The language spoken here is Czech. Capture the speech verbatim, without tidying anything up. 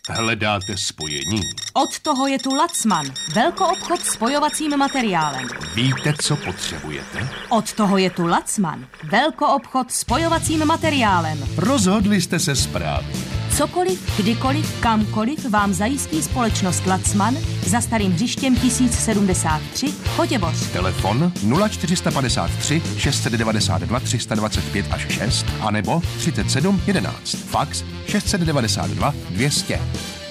Hledáte spojení? Od toho je tu Lacman, velkoobchod s spojovacím materiálem. Víte, co potřebujete? Od toho je tu Lacman, velkoobchod s spojovacím materiálem. Rozhodli jste se správně. Cokoliv, kdykoliv, kamkoliv vám zajistí společnost Lacman za Starým Hřištěm tisíc sedmdesát tři Chotěboř. Telefon nula čtyři padesát tři šest devadesát dva tři sta dvacet pět až šest anebo třicet sedm jedenáct. Fax šest set devadesát dva dvě stě.